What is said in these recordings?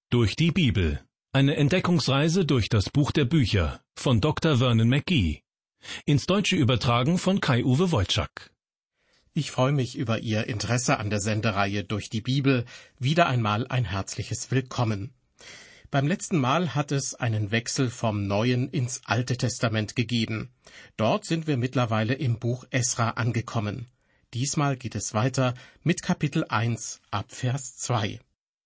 Durch die Bibel. Eine Entdeckungsreise durch das Buch der Bücher von Dr. Vernon McGee. Ins Deutsche übertragen von Kai-Uwe Wojczak. Ich freue mich über Ihr Interesse an der Sendereihe Durch die Bibel. Wieder einmal ein herzliches Willkommen. Beim letzten Mal hat es einen Wechsel vom Neuen ins Alte Testament gegeben. Dort sind wir mittlerweile im Buch Esra angekommen. Diesmal geht es weiter mit Kapitel 1 ab Vers 2.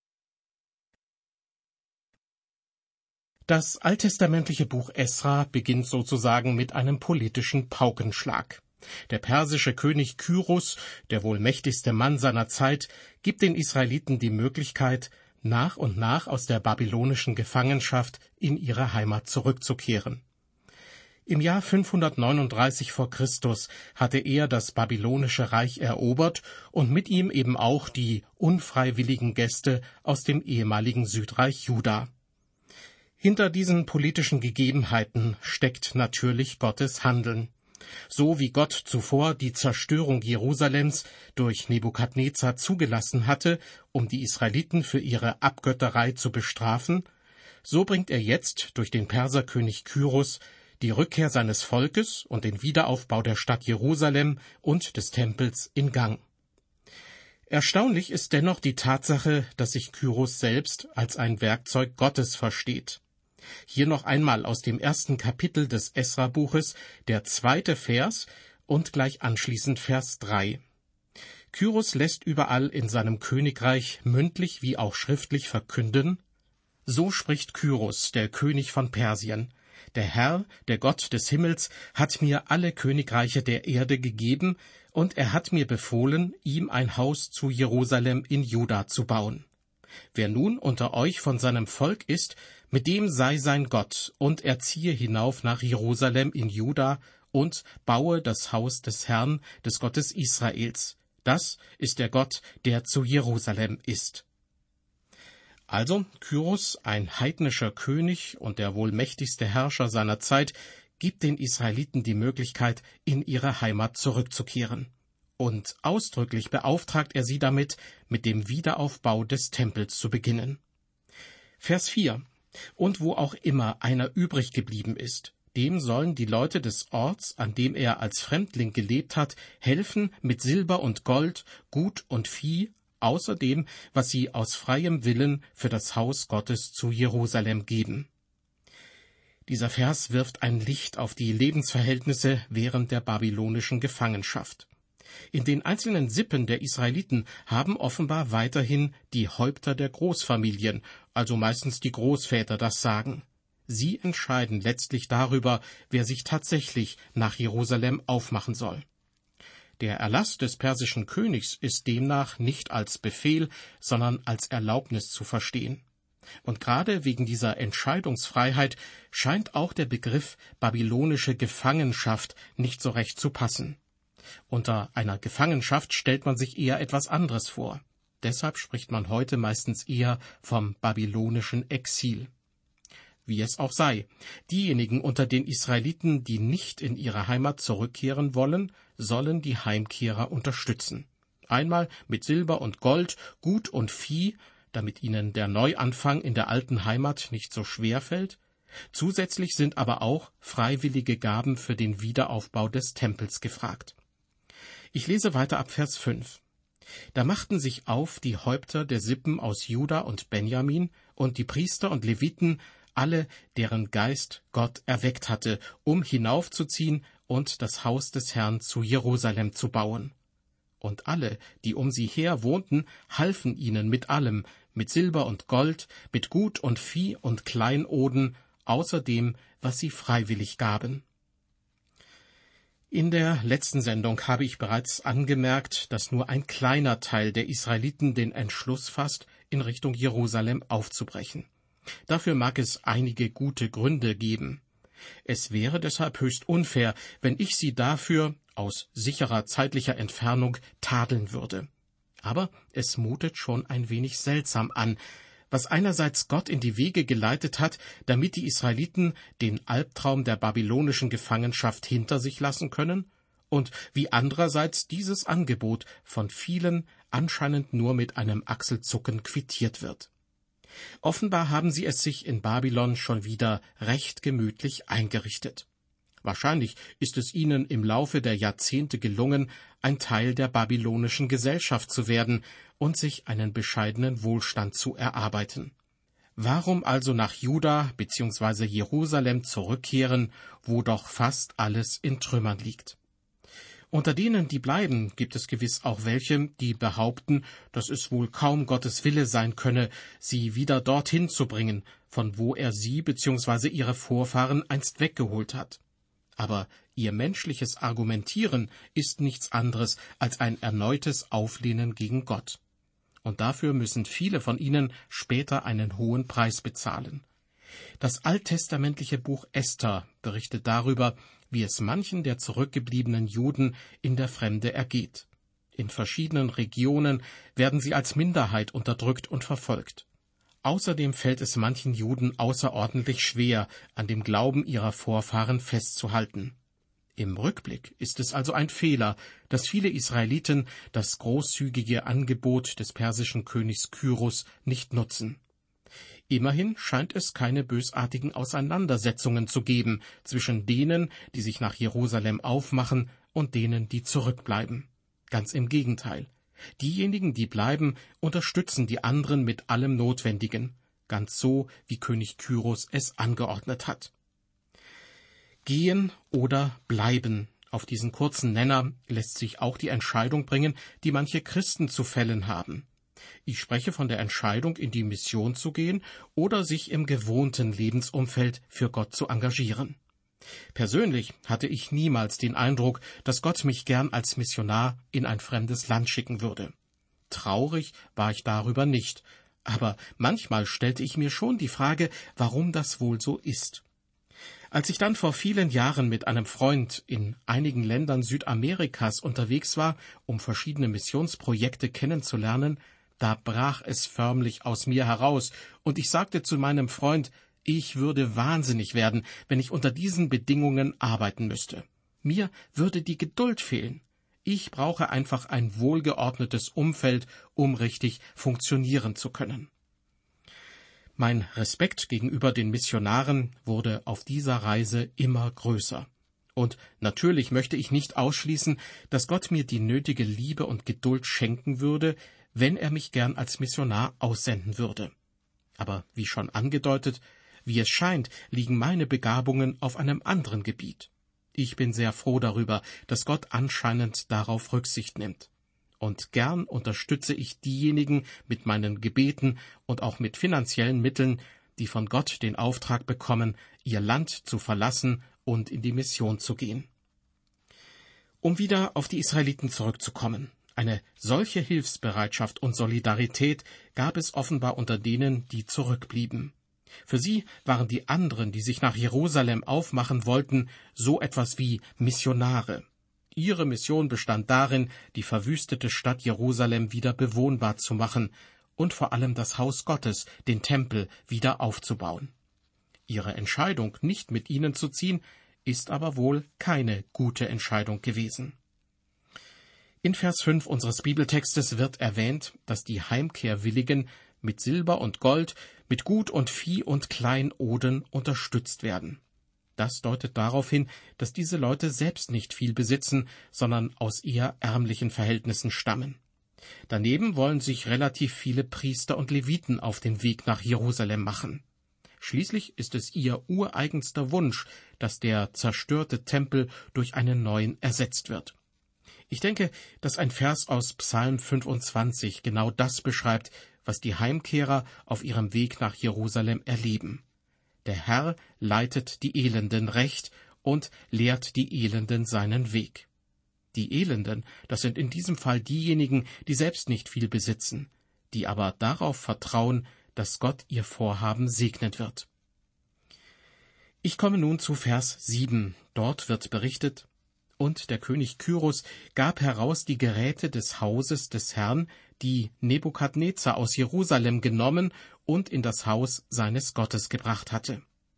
Das alttestamentliche Buch Esra beginnt sozusagen mit einem politischen Paukenschlag. Der persische König Kyros, der wohl mächtigste Mann seiner Zeit, gibt den Israeliten die Möglichkeit, nach und nach aus der babylonischen Gefangenschaft in ihre Heimat zurückzukehren. Im Jahr 539 vor Christus hatte er das babylonische Reich erobert und mit ihm eben auch die unfreiwilligen Gäste aus dem ehemaligen Südreich Juda. Hinter diesen politischen Gegebenheiten steckt natürlich Gottes Handeln. So wie Gott zuvor die Zerstörung Jerusalems durch Nebukadnezar zugelassen hatte, um die Israeliten für ihre Abgötterei zu bestrafen, so bringt er jetzt durch den Perserkönig Kyros die Rückkehr seines Volkes und den Wiederaufbau der Stadt Jerusalem und des Tempels in Gang. Erstaunlich ist dennoch die Tatsache, dass sich Kyros selbst als ein Werkzeug Gottes versteht. Hier noch einmal aus dem 1. Kapitel des Esra-Buches, der 2. Vers und gleich anschließend Vers 3. Kyros lässt überall in seinem Königreich mündlich wie auch schriftlich verkünden: So spricht Kyros, der König von Persien: Der Herr, der Gott des Himmels, hat mir alle Königreiche der Erde gegeben, und er hat mir befohlen, ihm ein Haus zu Jerusalem in Juda zu bauen. Wer nun unter euch von seinem Volk ist, mit dem sei sein Gott, und er ziehe hinauf nach Jerusalem in Juda und baue das Haus des Herrn, des Gottes Israels. Das ist der Gott, der zu Jerusalem ist. Also, Kyros, ein heidnischer König und der wohl mächtigste Herrscher seiner Zeit, gibt den Israeliten die Möglichkeit, in ihre Heimat zurückzukehren. Und ausdrücklich beauftragt er sie damit, mit dem Wiederaufbau des Tempels zu beginnen. Vers 4. Und wo auch immer einer übrig geblieben ist, dem sollen die Leute des Orts, an dem er als Fremdling gelebt hat, helfen mit Silber und Gold, Gut und Vieh, außer dem, was sie aus freiem Willen für das Haus Gottes zu Jerusalem geben. Dieser Vers wirft ein Licht auf die Lebensverhältnisse während der babylonischen Gefangenschaft. In den einzelnen Sippen der Israeliten haben offenbar weiterhin die Häupter der Großfamilien, also meistens die Großväter, das Sagen. Sie entscheiden letztlich darüber, wer sich tatsächlich nach Jerusalem aufmachen soll. Der Erlass des persischen Königs ist demnach nicht als Befehl, sondern als Erlaubnis zu verstehen. Und gerade wegen dieser Entscheidungsfreiheit scheint auch der Begriff babylonische Gefangenschaft nicht so recht zu passen. Unter einer Gefangenschaft stellt man sich eher etwas anderes vor. Deshalb spricht man heute meistens eher vom babylonischen Exil. Wie es auch sei, diejenigen unter den Israeliten, die nicht in ihre Heimat zurückkehren wollen, sollen die Heimkehrer unterstützen. Einmal mit Silber und Gold, Gut und Vieh, damit ihnen der Neuanfang in der alten Heimat nicht so schwer fällt. Zusätzlich sind aber auch freiwillige Gaben für den Wiederaufbau des Tempels gefragt. Ich lese weiter ab Vers 5. Da machten sich auf die Häupter der Sippen aus Juda und Benjamin und die Priester und Leviten, alle, deren Geist Gott erweckt hatte, um hinaufzuziehen und das Haus des Herrn zu Jerusalem zu bauen. Und alle, die um sie her wohnten, halfen ihnen mit allem, mit Silber und Gold, mit Gut und Vieh und Kleinoden, außer dem, was sie freiwillig gaben. In der letzten Sendung habe ich bereits angemerkt, dass nur ein kleiner Teil der Israeliten den Entschluss fasst, in Richtung Jerusalem aufzubrechen. Dafür mag es einige gute Gründe geben. Es wäre deshalb höchst unfair, wenn ich sie dafür aus sicherer zeitlicher Entfernung tadeln würde. Aber es mutet schon ein wenig seltsam an, was einerseits Gott in die Wege geleitet hat, damit die Israeliten den Albtraum der babylonischen Gefangenschaft hinter sich lassen können, und wie andererseits dieses Angebot von vielen anscheinend nur mit einem Achselzucken quittiert wird. Offenbar haben sie es sich in Babylon schon wieder recht gemütlich eingerichtet. Wahrscheinlich ist es ihnen im Laufe der Jahrzehnte gelungen, ein Teil der babylonischen Gesellschaft zu werden und sich einen bescheidenen Wohlstand zu erarbeiten. Warum also nach Juda bzw. Jerusalem zurückkehren, wo doch fast alles in Trümmern liegt? Unter denen, die bleiben, gibt es gewiss auch welche, die behaupten, dass es wohl kaum Gottes Wille sein könne, sie wieder dorthin zu bringen, von wo er sie bzw. ihre Vorfahren einst weggeholt hat. Aber ihr menschliches Argumentieren ist nichts anderes als ein erneutes Auflehnen gegen Gott. Und dafür müssen viele von ihnen später einen hohen Preis bezahlen. Das alttestamentliche Buch Esther berichtet darüber, wie es manchen der zurückgebliebenen Juden in der Fremde ergeht. In verschiedenen Regionen werden sie als Minderheit unterdrückt und verfolgt. Außerdem fällt es manchen Juden außerordentlich schwer, an dem Glauben ihrer Vorfahren festzuhalten. Im Rückblick ist es also ein Fehler, dass viele Israeliten das großzügige Angebot des persischen Königs Kyros nicht nutzen. Immerhin scheint es keine bösartigen Auseinandersetzungen zu geben zwischen denen, die sich nach Jerusalem aufmachen, und denen, die zurückbleiben. Ganz im Gegenteil. Diejenigen, die bleiben, unterstützen die anderen mit allem Notwendigen, ganz so, wie König Kyros es angeordnet hat. Gehen oder bleiben. Auf diesen kurzen Nenner lässt sich auch die Entscheidung bringen, die manche Christen zu fällen haben. Ich spreche von der Entscheidung, in die Mission zu gehen oder sich im gewohnten Lebensumfeld für Gott zu engagieren. Persönlich hatte ich niemals den Eindruck, dass Gott mich gern als Missionar in ein fremdes Land schicken würde. Traurig war ich darüber nicht, aber manchmal stellte ich mir schon die Frage, warum das wohl so ist. Als ich dann vor vielen Jahren mit einem Freund in einigen Ländern Südamerikas unterwegs war, um verschiedene Missionsprojekte kennenzulernen, da brach es förmlich aus mir heraus, und ich sagte zu meinem Freund, ich würde wahnsinnig werden, wenn ich unter diesen Bedingungen arbeiten müsste. Mir würde die Geduld fehlen. Ich brauche einfach ein wohlgeordnetes Umfeld, um richtig funktionieren zu können. Mein Respekt gegenüber den Missionaren wurde auf dieser Reise immer größer. Und natürlich möchte ich nicht ausschließen, dass Gott mir die nötige Liebe und Geduld schenken würde, wenn er mich gern als Missionar aussenden würde. Aber wie schon angedeutet, wie es scheint, liegen meine Begabungen auf einem anderen Gebiet. Ich bin sehr froh darüber, dass Gott anscheinend darauf Rücksicht nimmt. Und gern unterstütze ich diejenigen mit meinen Gebeten und auch mit finanziellen Mitteln, die von Gott den Auftrag bekommen, ihr Land zu verlassen und in die Mission zu gehen. Um wieder auf die Israeliten zurückzukommen. Eine solche Hilfsbereitschaft und Solidarität gab es offenbar unter denen, die zurückblieben. Für sie waren die anderen, die sich nach Jerusalem aufmachen wollten, so etwas wie Missionare. Ihre Mission bestand darin, die verwüstete Stadt Jerusalem wieder bewohnbar zu machen und vor allem das Haus Gottes, den Tempel, wieder aufzubauen. Ihre Entscheidung, nicht mit ihnen zu ziehen, ist aber wohl keine gute Entscheidung gewesen. In Vers 5 unseres Bibeltextes wird erwähnt, dass die Heimkehrwilligen mit Silber und Gold, mit Gut und Vieh und Kleinoden unterstützt werden. Das deutet darauf hin, dass diese Leute selbst nicht viel besitzen, sondern aus eher ärmlichen Verhältnissen stammen. Daneben wollen sich relativ viele Priester und Leviten auf den Weg nach Jerusalem machen. Schließlich ist es ihr ureigenster Wunsch, dass der zerstörte Tempel durch einen neuen ersetzt wird. Ich denke, dass ein Vers aus Psalm 25 genau das beschreibt, was die Heimkehrer auf ihrem Weg nach Jerusalem erleben. Der Herr leitet die Elenden recht und lehrt die Elenden seinen Weg. Die Elenden, das sind in diesem Fall diejenigen, die selbst nicht viel besitzen, die aber darauf vertrauen, dass Gott ihr Vorhaben segnen wird. Ich komme nun zu Vers 7. Dort wird berichtet: Und der König Kyros gab heraus die Geräte des Hauses des Herrn, die Nebukadnezar aus Jerusalem genommen und in das Haus seines Gottes gebracht hatte.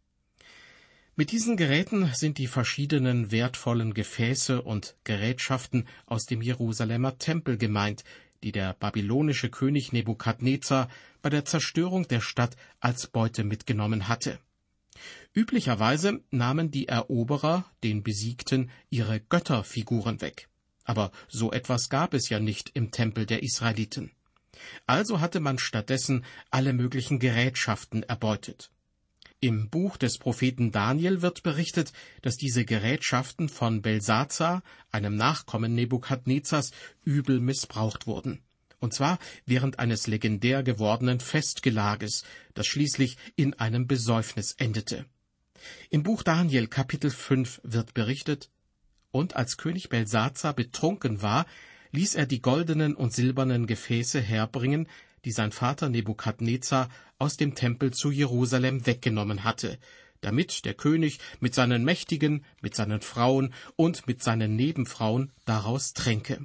Mit diesen Geräten sind die verschiedenen wertvollen Gefäße und Gerätschaften aus dem Jerusalemer Tempel gemeint, die der babylonische König Nebukadnezar bei der Zerstörung der Stadt als Beute mitgenommen hatte. Üblicherweise nahmen die Eroberer den Besiegten ihre Götterfiguren weg. Aber so etwas gab es ja nicht im Tempel der Israeliten. Also hatte man stattdessen alle möglichen Gerätschaften erbeutet. Im Buch des Propheten Daniel wird berichtet, dass diese Gerätschaften von Belsazar, einem Nachkommen Nebukadnezars, übel missbraucht wurden. Und zwar während eines legendär gewordenen Festgelages, das schließlich in einem Besäufnis endete. Im Buch Daniel Kapitel 5 wird berichtet: Und als König Belsazar betrunken war, ließ er die goldenen und silbernen Gefäße herbringen, die sein Vater Nebukadnezar aus dem Tempel zu Jerusalem weggenommen hatte, damit der König mit seinen Mächtigen, mit seinen Frauen und mit seinen Nebenfrauen daraus tränke.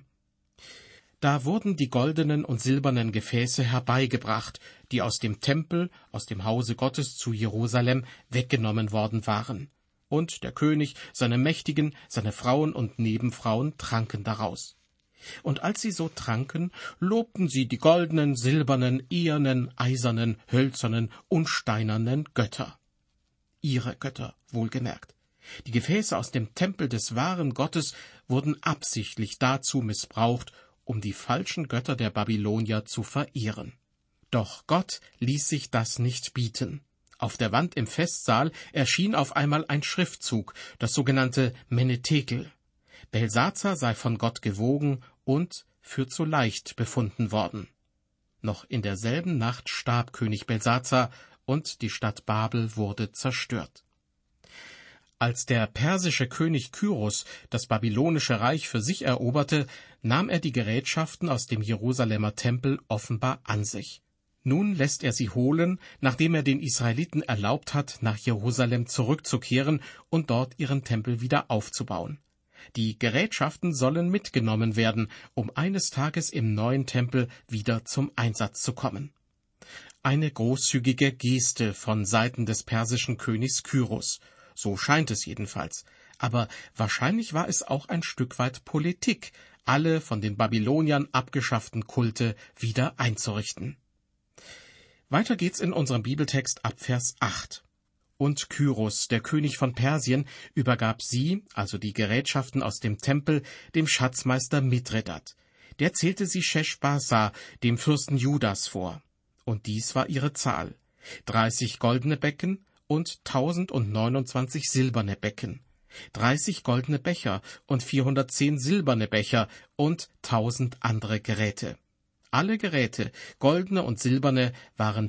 Da wurden die goldenen und silbernen Gefäße herbeigebracht, die aus dem Tempel, aus dem Hause Gottes zu Jerusalem weggenommen worden waren. Und der König, seine Mächtigen, seine Frauen und Nebenfrauen tranken daraus. Und als sie so tranken, lobten sie die goldenen, silbernen, ehernen, eisernen, hölzernen und steinernen Götter. Ihre Götter, wohlgemerkt. Die Gefäße aus dem Tempel des wahren Gottes wurden absichtlich dazu missbraucht, um die falschen Götter der Babylonier zu verehren. Doch Gott ließ sich das nicht bieten. Auf der Wand im Festsaal erschien auf einmal ein Schriftzug, das sogenannte Menetekel. Belsazar sei von Gott gewogen und für zu leicht befunden worden. Noch in derselben Nacht starb König Belsazar und die Stadt Babel wurde zerstört. Als der persische König Kyros das babylonische Reich für sich eroberte, nahm er die Gerätschaften aus dem Jerusalemer Tempel offenbar an sich. Nun lässt er sie holen, nachdem er den Israeliten erlaubt hat, nach Jerusalem zurückzukehren und dort ihren Tempel wieder aufzubauen. Die Gerätschaften sollen mitgenommen werden, um eines Tages im neuen Tempel wieder zum Einsatz zu kommen. Eine großzügige Geste von Seiten des persischen Königs Kyros. So scheint es jedenfalls. Aber wahrscheinlich war es auch ein Stück weit Politik, alle von den Babyloniern abgeschafften Kulte wieder einzurichten. Weiter geht's in unserem Bibeltext ab Vers 8. Und Kyros, der König von Persien, übergab sie, also die Gerätschaften aus dem Tempel, dem Schatzmeister Mithredat. Der zählte sie Scheschbassar, dem Fürsten Judas, vor. Und dies war ihre Zahl: 30 goldene Becken und 1029 silberne Becken, 30 goldene Becher und 410 silberne Becher und 1000 andere Geräte. Alle Geräte, goldene und silberne, waren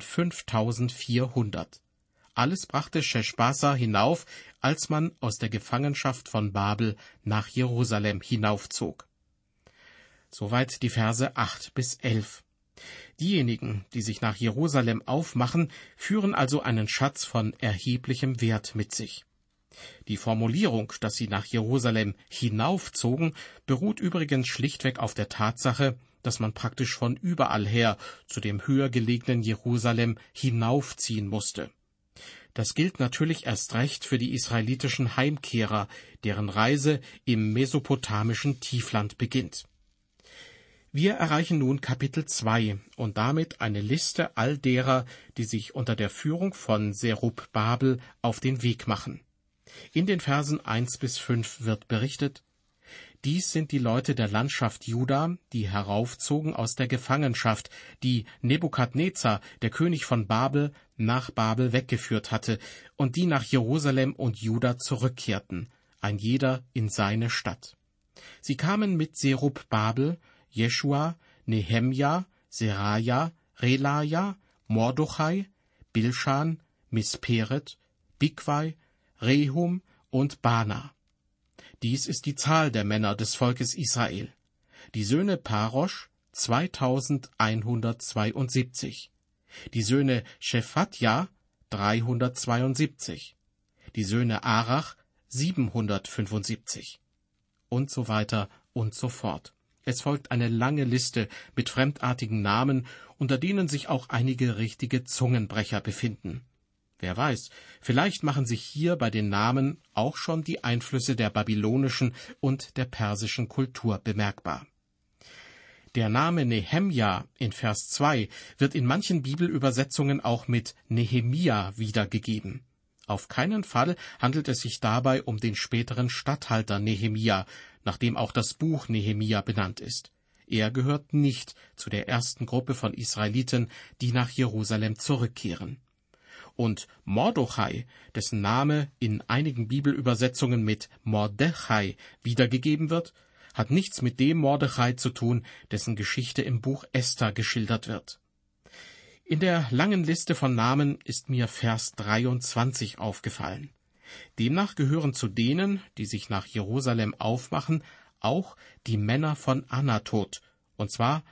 5400. Alles brachte Scheschbassar hinauf, als man aus der Gefangenschaft von Babel nach Jerusalem hinaufzog. Soweit die Verse 8 bis 11. Diejenigen, die sich nach Jerusalem aufmachen, führen also einen Schatz von erheblichem Wert mit sich. Die Formulierung, dass sie nach Jerusalem hinaufzogen, beruht übrigens schlichtweg auf der Tatsache, dass man praktisch von überall her zu dem höher gelegenen Jerusalem hinaufziehen musste. Das gilt natürlich erst recht für die israelitischen Heimkehrer, deren Reise im mesopotamischen Tiefland beginnt. Wir erreichen nun Kapitel 2 und damit eine Liste all derer, die sich unter der Führung von Serubbabel auf den Weg machen. In den Versen 1 bis 5 wird berichtet: Dies sind die Leute der Landschaft Juda, die heraufzogen aus der Gefangenschaft, die Nebukadnezar, der König von Babel, nach Babel weggeführt hatte, und die nach Jerusalem und Juda zurückkehrten, ein jeder in seine Stadt. Sie kamen mit Serubbabel, Jeschua, Nehemja, Seraja, Relaja, Mordochai, Bilschan, Misperet, Bigwai, Rehum und Bana. Dies ist die Zahl der Männer des Volkes Israel. Die Söhne Parosch 2172. Die Söhne Shephatja 372. Die Söhne Arach 775. Und so weiter und so fort. Es folgt eine lange Liste mit fremdartigen Namen, unter denen sich auch einige richtige Zungenbrecher befinden. Wer weiß, vielleicht machen sich hier bei den Namen auch schon die Einflüsse der babylonischen und der persischen Kultur bemerkbar. Der Name Nehemja in Vers 2 wird in manchen Bibelübersetzungen auch mit Nehemia wiedergegeben. Auf keinen Fall handelt es sich dabei um den späteren Statthalter Nehemia, nach dem auch das Buch Nehemia benannt ist. Er gehört nicht zu der ersten Gruppe von Israeliten, die nach Jerusalem zurückkehren. Und Mordochai, dessen Name in einigen Bibelübersetzungen mit Mordechai wiedergegeben wird, hat nichts mit dem Mordechai zu tun, dessen Geschichte im Buch Esther geschildert wird. In der langen Liste von Namen ist mir Vers 23 aufgefallen. Demnach gehören zu denen, die sich nach Jerusalem aufmachen, auch die Männer von Anatot, und zwar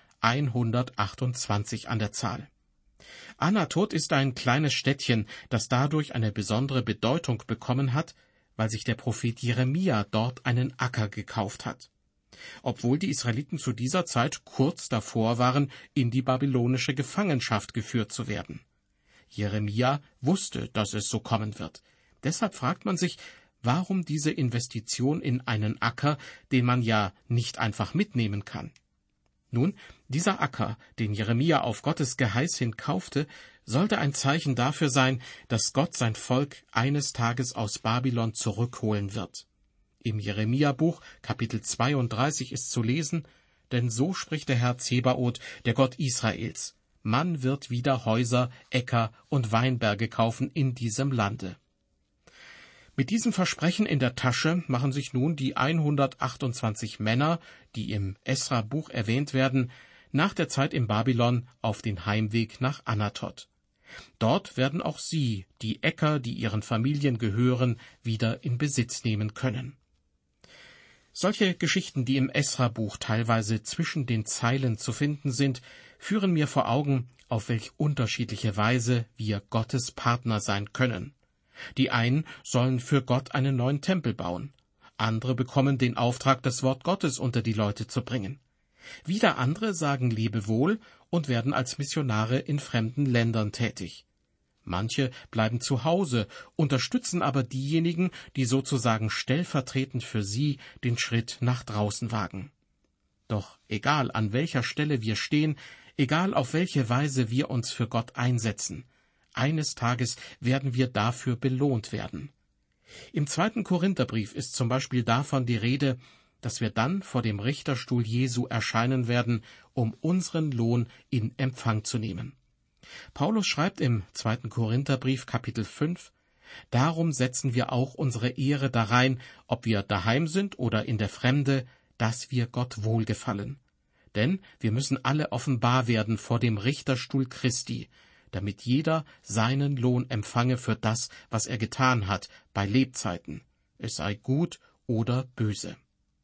128 an der Zahl. Anatot ist ein kleines Städtchen, das dadurch eine besondere Bedeutung bekommen hat, weil sich der Prophet Jeremia dort einen Acker gekauft hat. Obwohl die Israeliten zu dieser Zeit kurz davor waren, in die babylonische Gefangenschaft geführt zu werden. Jeremia wusste, dass es so kommen wird. Deshalb fragt man sich, warum diese Investition in einen Acker, den man ja nicht einfach mitnehmen kann. Nun, dieser Acker, den Jeremia auf Gottes Geheiß hin kaufte, sollte ein Zeichen dafür sein, dass Gott sein Volk eines Tages aus Babylon zurückholen wird. Im Jeremia-Buch, Kapitel 32, ist zu lesen: Denn so spricht der Herr Zebaoth, der Gott Israels: Man wird wieder Häuser, Äcker und Weinberge kaufen in diesem Lande. Mit diesem Versprechen in der Tasche machen sich nun die 128 Männer, die im Esra-Buch erwähnt werden, nach der Zeit in Babylon auf den Heimweg nach Anatot. Dort werden auch sie die Äcker, die ihren Familien gehören, wieder in Besitz nehmen können. Solche Geschichten, die im Esra-Buch teilweise zwischen den Zeilen zu finden sind, führen mir vor Augen, auf welch unterschiedliche Weise wir Gottes Partner sein können. Die einen sollen für Gott einen neuen Tempel bauen, andere bekommen den Auftrag, das Wort Gottes unter die Leute zu bringen. Wieder andere sagen Lebewohl und werden als Missionare in fremden Ländern tätig. Manche bleiben zu Hause, unterstützen aber diejenigen, die sozusagen stellvertretend für sie den Schritt nach draußen wagen. Doch egal an welcher Stelle wir stehen, egal auf welche Weise wir uns für Gott einsetzen, eines Tages werden wir dafür belohnt werden. Im 2. Korintherbrief ist zum Beispiel davon die Rede, dass wir dann vor dem Richterstuhl Jesu erscheinen werden, um unseren Lohn in Empfang zu nehmen. Paulus schreibt im 2. Korintherbrief, Kapitel 5, Darum setzen wir auch unsere Ehre darein, ob wir daheim sind oder in der Fremde, dass wir Gott wohlgefallen. Denn wir müssen alle offenbar werden vor dem Richterstuhl Christi, damit jeder seinen Lohn empfange für das, was er getan hat, bei Lebzeiten, es sei gut oder böse.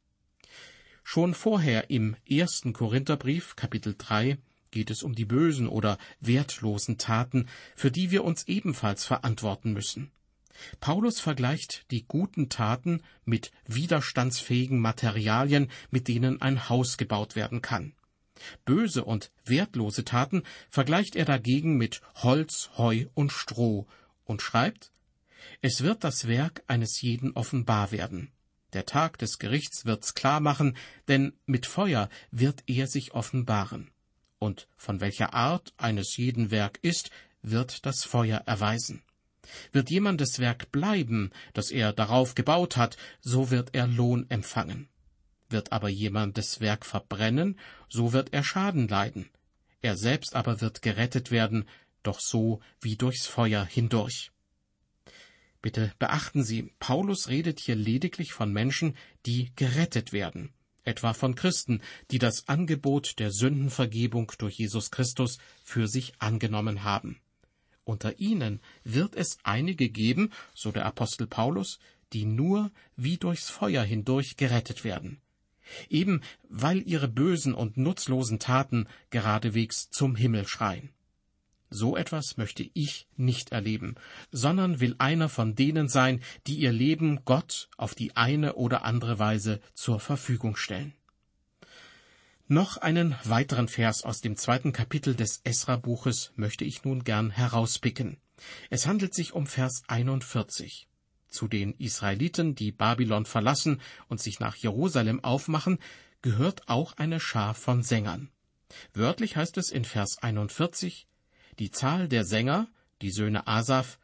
Schon vorher im 1. Korintherbrief, Kapitel 3, geht es um die bösen oder wertlosen Taten, für die wir uns ebenfalls verantworten müssen. Paulus vergleicht die guten Taten mit widerstandsfähigen Materialien, mit denen ein Haus gebaut werden kann. Böse und wertlose Taten vergleicht er dagegen mit Holz, Heu und Stroh und schreibt: Es wird das Werk eines jeden offenbar werden. Der Tag des Gerichts wird's klar machen, denn mit Feuer wird er sich offenbaren. Und von welcher Art eines jeden Werk ist, wird das Feuer erweisen. Wird jemandes Werk bleiben, das er darauf gebaut hat, so wird er Lohn empfangen. Wird aber jemandes Werk verbrennen, so wird er Schaden leiden. Er selbst aber wird gerettet werden, doch so wie durchs Feuer hindurch. Bitte beachten Sie, Paulus redet hier lediglich von Menschen, die gerettet werden, etwa von Christen, die das Angebot der Sündenvergebung durch Jesus Christus für sich angenommen haben. Unter ihnen wird es einige geben, so der Apostel Paulus, die nur wie durchs Feuer hindurch gerettet werden. Eben weil ihre bösen und nutzlosen Taten geradewegs zum Himmel schreien. So etwas möchte ich nicht erleben, sondern will einer von denen sein, die ihr Leben Gott auf die eine oder andere Weise zur Verfügung stellen. Noch einen weiteren Vers aus dem 2. Kapitel des Esra-Buches möchte ich nun gern herauspicken. Es handelt sich um Vers 41. Zu den Israeliten, die Babylon verlassen und sich nach Jerusalem aufmachen, gehört auch eine Schar von Sängern. Wörtlich heißt es in Vers 41, die Zahl der Sänger, die Söhne Asaf,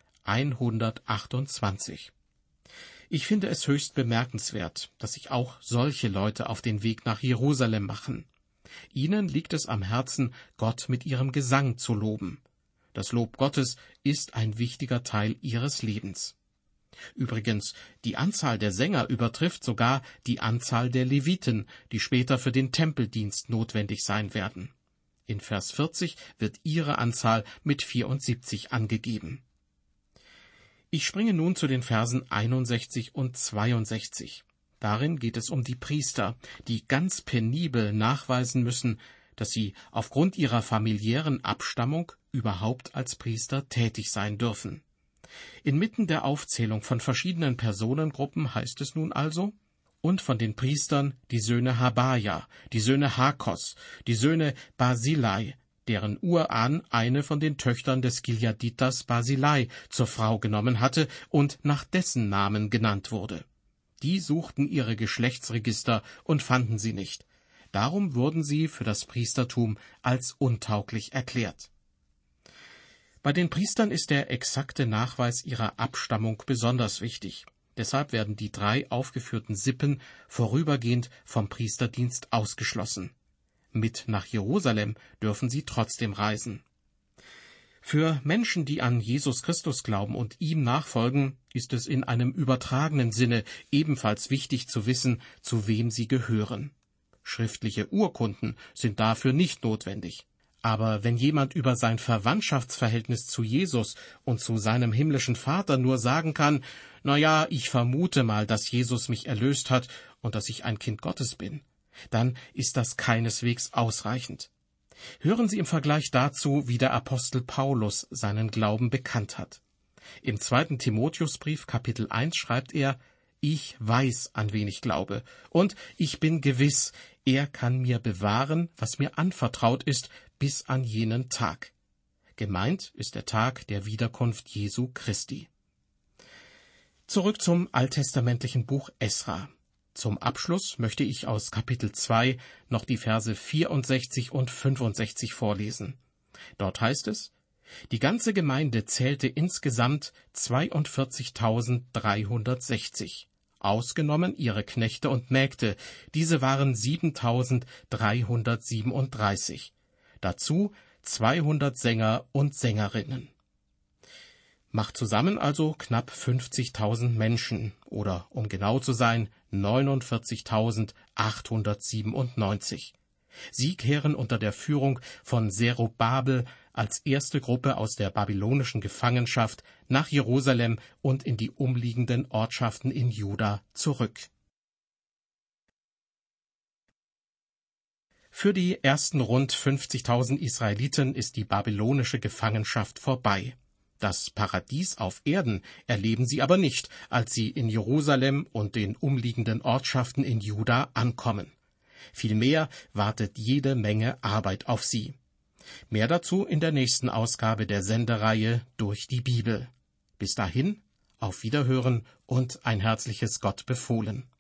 128. Ich finde es höchst bemerkenswert, dass sich auch solche Leute auf den Weg nach Jerusalem machen. Ihnen liegt es am Herzen, Gott mit ihrem Gesang zu loben. Das Lob Gottes ist ein wichtiger Teil ihres Lebens. Übrigens, die Anzahl der Sänger übertrifft sogar die Anzahl der Leviten, die später für den Tempeldienst notwendig sein werden. In Vers 40 wird ihre Anzahl mit 74 angegeben. Ich springe nun zu den Versen 61 und 62. Darin geht es um die Priester, die ganz penibel nachweisen müssen, dass sie aufgrund ihrer familiären Abstammung überhaupt als Priester tätig sein dürfen. Inmitten der Aufzählung von verschiedenen Personengruppen heißt es nun also, und von den Priestern die Söhne Habaja, die Söhne Hakos, die Söhne Basilai, deren Urahn eine von den Töchtern des Gileaditers Basilai zur Frau genommen hatte und nach dessen Namen genannt wurde. Die suchten ihre Geschlechtsregister und fanden sie nicht. Darum wurden sie für das Priestertum als untauglich erklärt. Bei den Priestern ist der exakte Nachweis ihrer Abstammung besonders wichtig. Deshalb werden die 3 aufgeführten Sippen vorübergehend vom Priesterdienst ausgeschlossen. Mit nach Jerusalem dürfen sie trotzdem reisen. Für Menschen, die an Jesus Christus glauben und ihm nachfolgen, ist es in einem übertragenen Sinne ebenfalls wichtig zu wissen, zu wem sie gehören. Schriftliche Urkunden sind dafür nicht notwendig. Aber wenn jemand über sein Verwandtschaftsverhältnis zu Jesus und zu seinem himmlischen Vater nur sagen kann, »Na ja, ich vermute mal, dass Jesus mich erlöst hat und dass ich ein Kind Gottes bin«, dann ist das keineswegs ausreichend. Hören Sie im Vergleich dazu, wie der Apostel Paulus seinen Glauben bekannt hat. Im 2. Timotheusbrief, Kapitel 1, schreibt er, »Ich weiß, an wen ich glaube, und ich bin gewiss, er kann mir bewahren, was mir anvertraut ist, bis an jenen Tag.« Gemeint ist der Tag der Wiederkunft Jesu Christi. Zurück zum alttestamentlichen Buch Esra. Zum Abschluss möchte ich aus Kapitel 2 noch die Verse 64 und 65 vorlesen. Dort heißt es, die ganze Gemeinde zählte insgesamt 42.360, ausgenommen ihre Knechte und Mägde, diese waren 7.337, dazu 200 Sänger und Sängerinnen. Macht zusammen also knapp 50.000 Menschen, oder um genau zu sein, 49.897. Sie kehren unter der Führung von Zerubabel als erste Gruppe aus der babylonischen Gefangenschaft nach Jerusalem und in die umliegenden Ortschaften in Juda zurück. Für die ersten rund 50.000 Israeliten ist die babylonische Gefangenschaft vorbei. Das Paradies auf Erden erleben sie aber nicht, als sie in Jerusalem und den umliegenden Ortschaften in Juda ankommen. Vielmehr wartet jede Menge Arbeit auf sie. Mehr dazu in der nächsten Ausgabe der Sendereihe Durch die Bibel. Bis dahin, auf Wiederhören und ein herzliches Gott befohlen.